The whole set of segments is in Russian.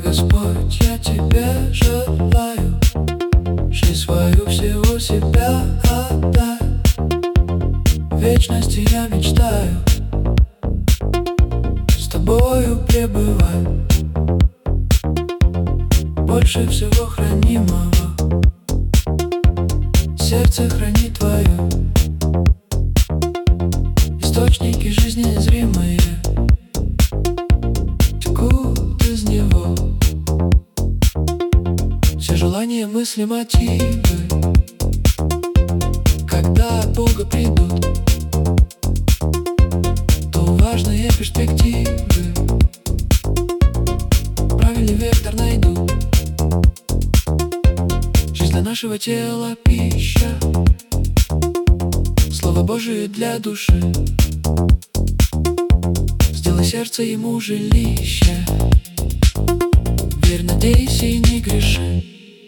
Господь, я тебе желаю жизнь свою всего себя отдать. В вечности я мечтаю с тобою пребывать. Больше всего хранимого сердце хранит твое, источники жизни незримые текут из него. Все желания, мысли, мотивы, когда от Бога придут, то важные перспективы правильный вектор найдут. Жизнь для нашего тела пища, Слово Божие для души. Сделай сердце ему жилище, верь, надейся и не греши.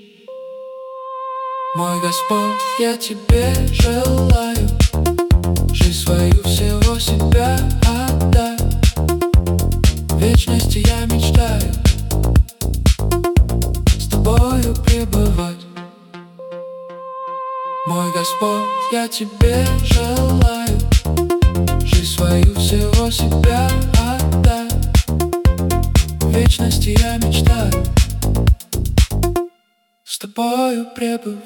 Мой Господь, я тебе желаю жизнь свою всего себя отдать. В вечности я мечтаю с тобою пребывать. Мой Господь, я тебе желаю жизнь свою всего себя отдать. В вечности я мечтаю с тобою пребывать.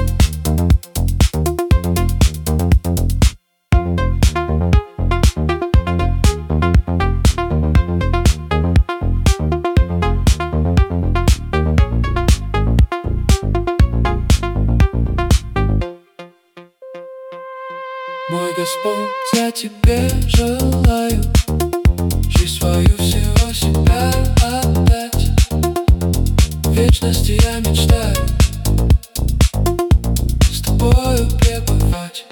Мой Господь, я тебе желаю жизнь свою всего себя отдать. В вечности я мечтаю с тобою пребывать.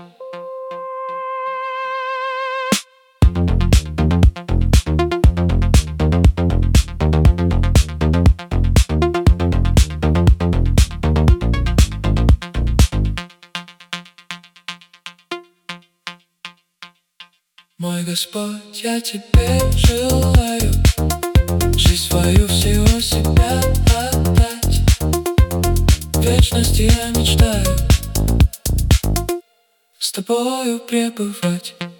Мой Господь, я тебе желаю жизнь свою всего себя отдать. В вечности я мечтаю с тобою пребывать.